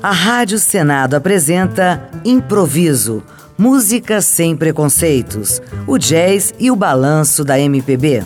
A Rádio Senado apresenta Improviso, música sem preconceitos, o jazz e o balanço da MPB.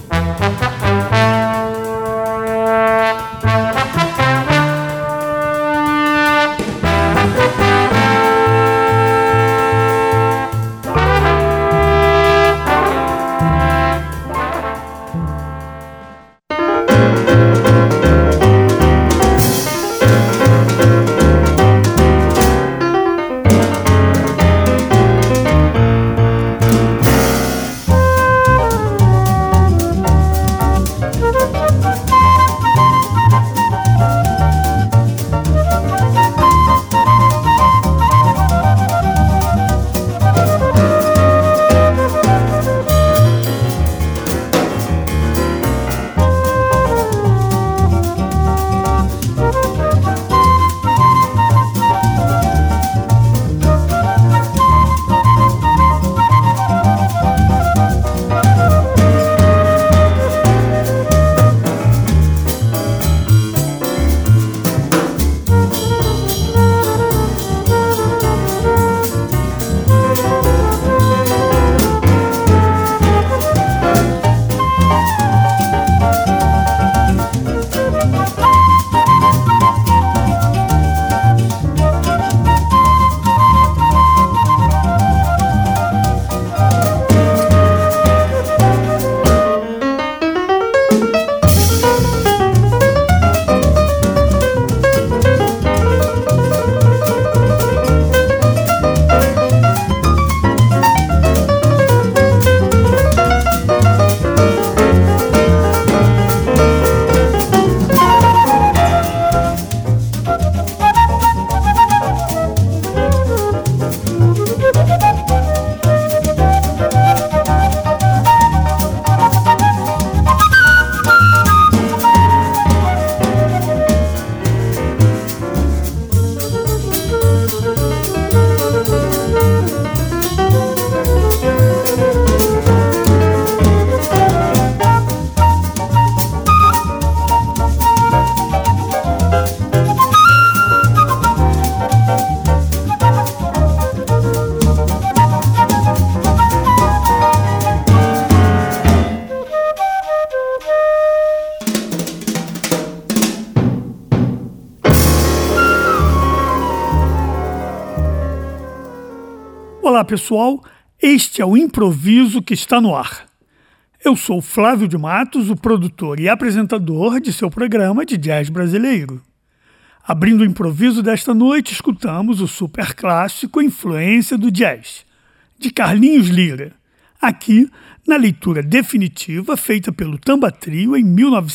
Olá pessoal, este é o Improviso que está no ar. Eu sou Flávio de Matos, o produtor e apresentador de seu programa de jazz brasileiro. Abrindo o improviso desta noite, escutamos o super clássico Influência do Jazz, de Carlinhos Lira, aqui na leitura definitiva feita pelo Tamba Trio em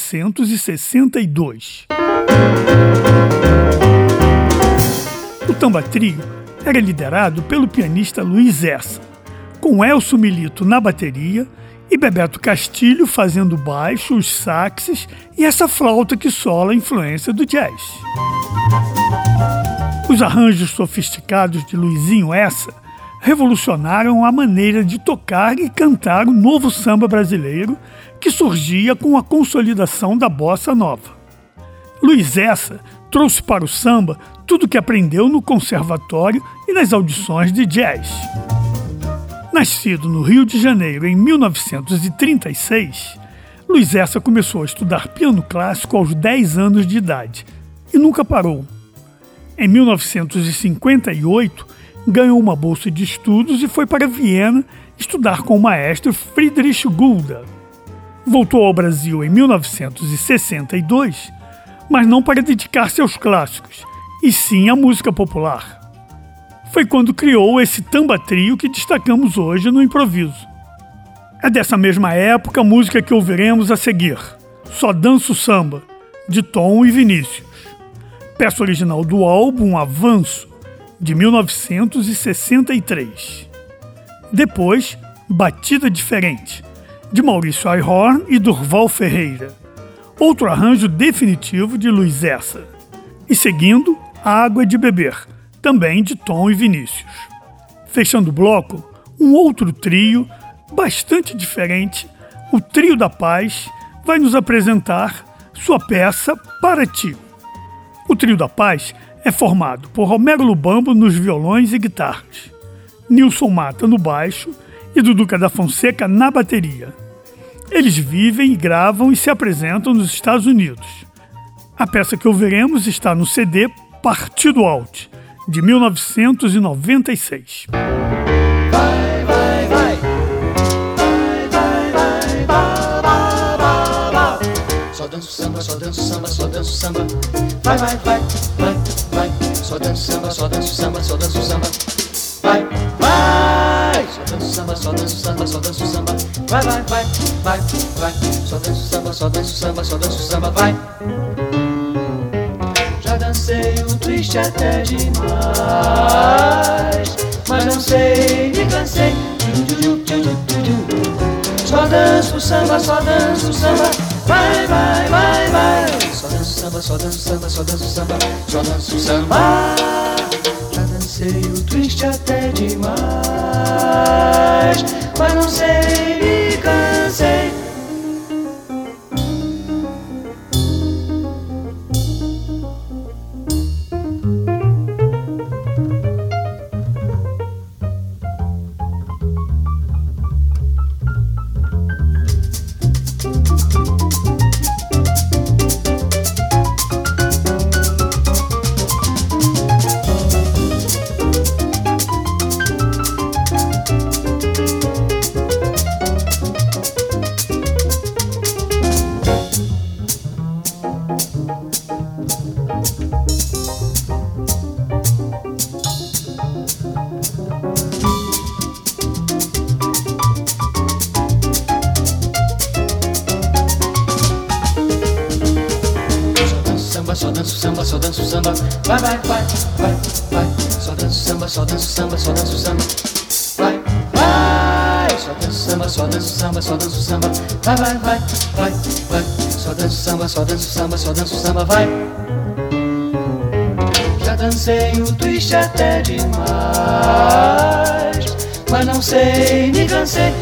1962. O Tamba Trio era liderado pelo pianista Luiz Essa, com Elcio Milito na bateria e Bebeto Castilho fazendo baixo, os saxes e essa flauta que sola a influência do jazz. Os arranjos sofisticados de Luizinho Essa revolucionaram a maneira de tocar e cantar o novo samba brasileiro que surgia com a consolidação da bossa nova. Luiz Essa trouxe para o samba tudo que aprendeu no conservatório e nas audições de jazz. Nascido no Rio de Janeiro em 1936, Luiz Essa começou a estudar piano clássico aos 10 anos de idade e nunca parou. Em 1958, ganhou uma bolsa de estudos e foi para Viena estudar com o maestro Friedrich Gulda. Voltou ao Brasil em 1962, mas não para dedicar-se aos clássicos, e sim à música popular. Foi quando criou esse Tamba Trio que destacamos hoje no improviso. É dessa mesma época a música que ouviremos a seguir, Só Danço Samba, de Tom e Vinícius. Peça original do álbum Avanço, de 1963. Depois, Batida Diferente, de Maurício Ayhorn e Durval Ferreira. Outro arranjo definitivo de Luiz Essa. E seguindo, Água de Beber, também de Tom e Vinícius. Fechando o bloco, um outro trio, bastante diferente, o Trio da Paz, vai nos apresentar sua peça Para Ti. O Trio da Paz é formado por Romero Lubambo nos violões e guitarras, Nilson Mata no baixo e Duduca da Fonseca na bateria. Eles vivem, gravam e se apresentam nos Estados Unidos. A peça que ouviremos está no CD Partido Alt, de 1996. Vai, vai, vai. Vai, vai, vai. Ba, ba, ba, ba. Só danço samba, só danço samba, só danço samba. Vai, vai, vai, vai, vai. Só danço samba, só danço samba, só danço samba. Vai, vai. Só danço samba, só danço samba, só danço samba. Vai, vai, vai, vai, vai. Só danço samba, só danço samba, só danço samba. Vai. Já dancei um twist até demais, mas não sei, me cansei. Só danço samba, só danço samba. Vai, vai, vai, vai. Só danço samba, só danço samba, só danço samba. Só danço samba. Já dancei o twist até demais, mas não sei, me cansei. Só danço samba, só danço samba. Vai, vai, vai, vai, vai. Só danço samba, só danço samba, só danço samba. Vai, vai. Só danço samba, só danço samba, só danço samba. Vai, vai, vai, vai, vai. Só danço samba, só danço samba, só danço samba. Vai. Já dancei o twist até demais, mas não sei, me cansei.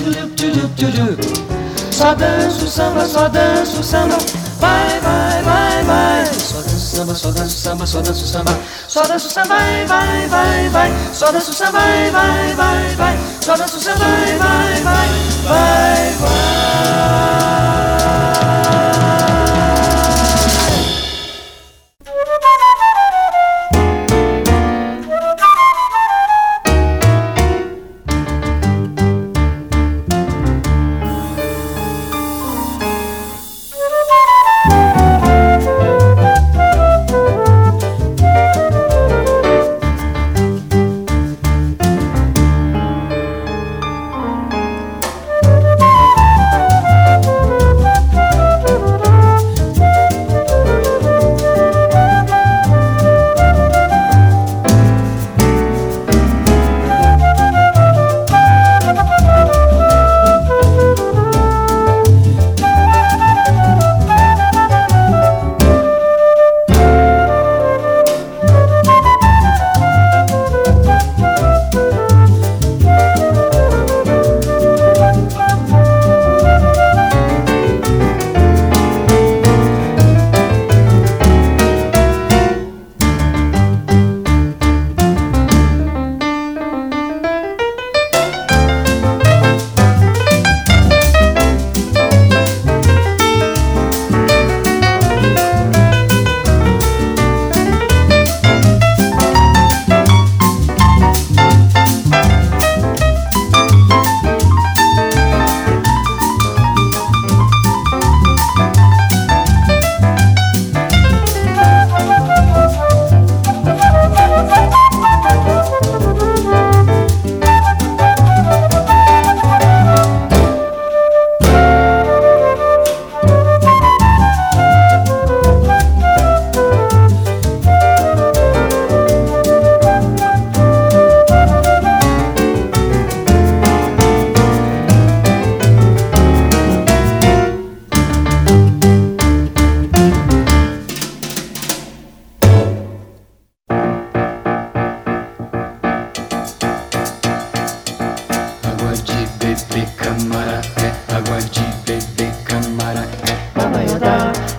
Só danço samba, só danço samba. Vai, vai, vai, vai. Só danço samba, só danço samba, só danço samba. Só danço samba, vai, vai, vai, vai. Só danço samba, vai, vai, vai, vai. Só danço samba, vai, vai, vai, vai, vai.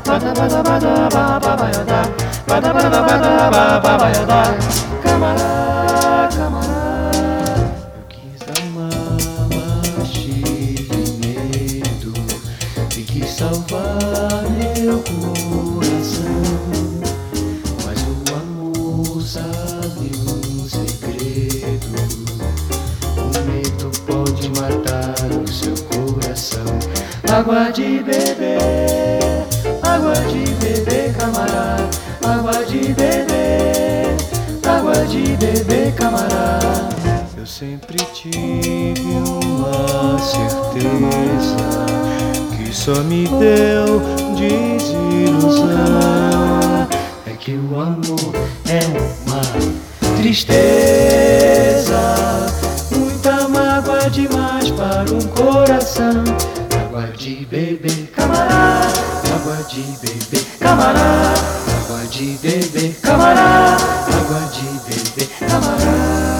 Camará, camará, eu quis amar, mas tive medo e quis salvar meu coração. Mas o amor sabe um segredo: o medo pode matar o seu coração. Água de beber, camará. Água de beber, camará. Eu sempre tive uma certeza que só me deu desilusão. É que o amor é uma tristeza, muita mágoa demais para um coração. Água de beber, camará. Água de beber, camará. Água de beber, camará. Água de beber, camará.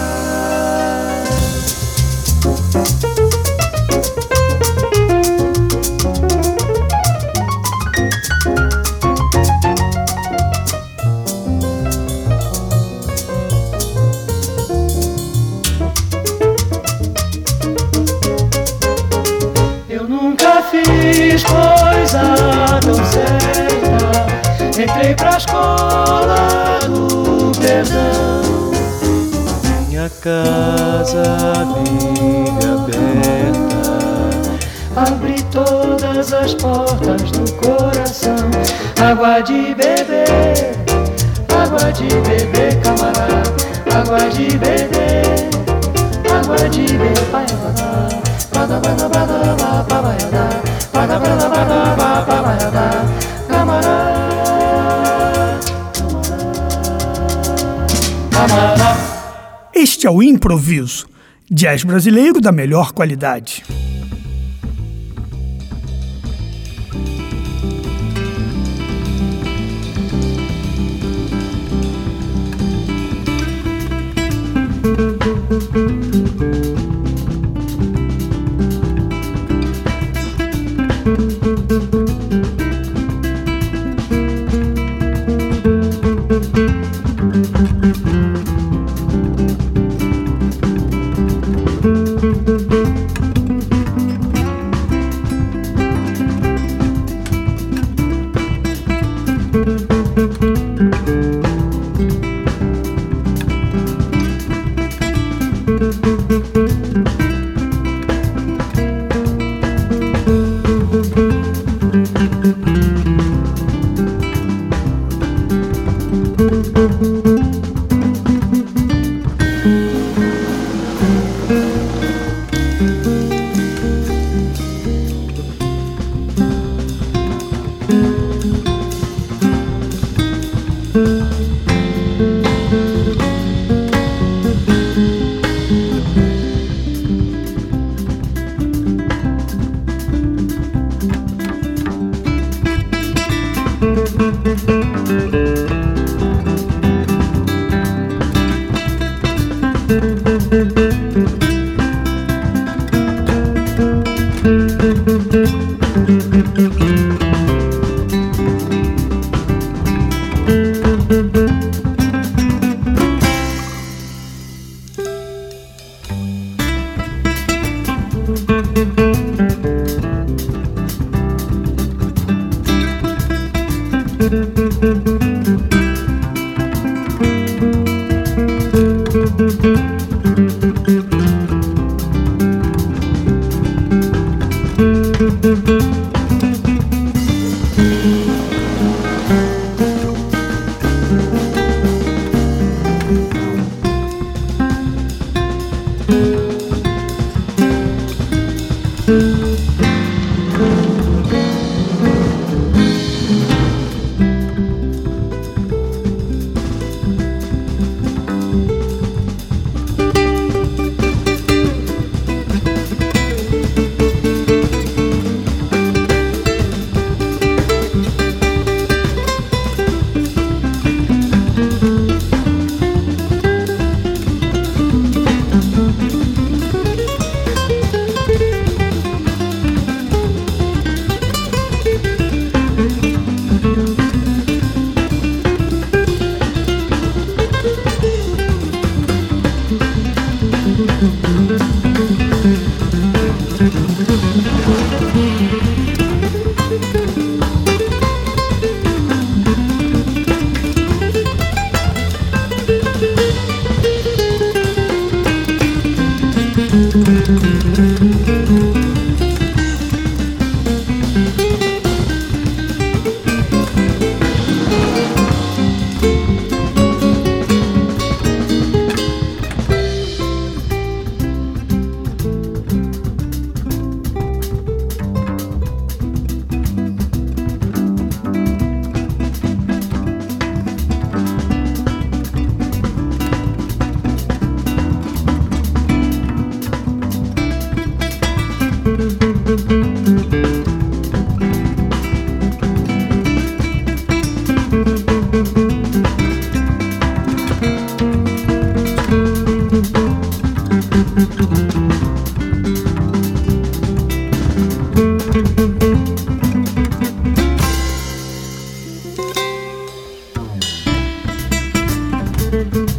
Eu nunca fiz coisa tão certa, entrei pra escola do perdão. Minha casa vive aberta, abri todas as portas do coração. Água de beber, camará. Água de beber, camará. Este é o Improviso, jazz brasileiro da melhor qualidade.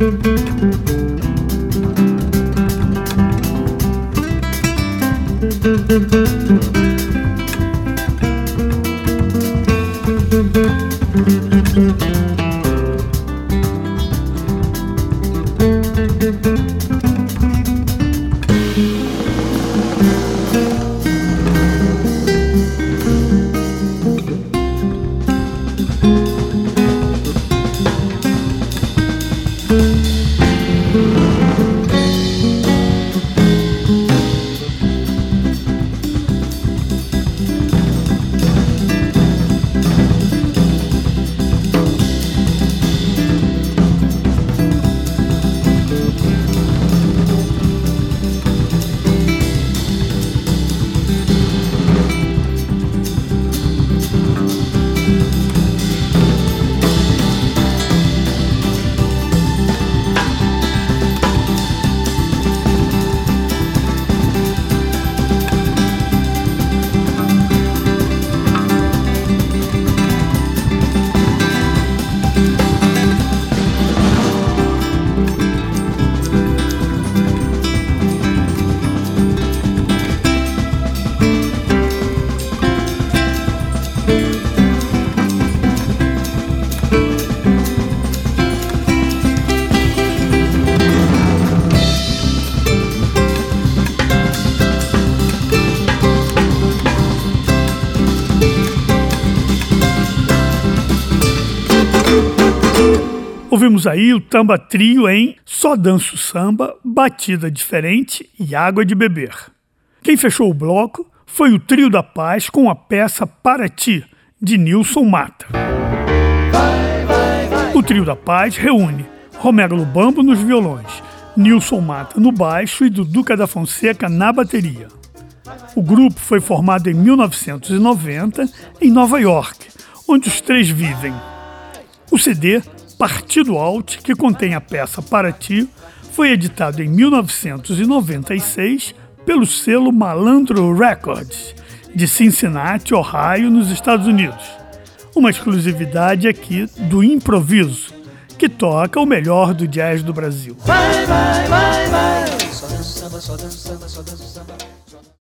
Ouvimos aí o Tamba Trio em Só Danço Samba, Batida Diferente e Água de Beber. Quem fechou o bloco foi o Trio da Paz com a peça Para Ti, de Nilson Mata. O Trio da Paz reúne Romero Lubambo nos violões, Nilson Mata no baixo e Duduca da Fonseca na bateria. O grupo foi formado em 1990 em Nova York, onde os três vivem. O CD Partido Alt, que contém a peça Para Ti, foi editado em 1996 pelo selo Malandro Records, de Cincinnati, Ohio, nos Estados Unidos. Uma exclusividade aqui do Improviso, que toca o melhor do jazz do Brasil. Vai, vai, vai, vai. Só danço samba, só danço samba, só danço samba.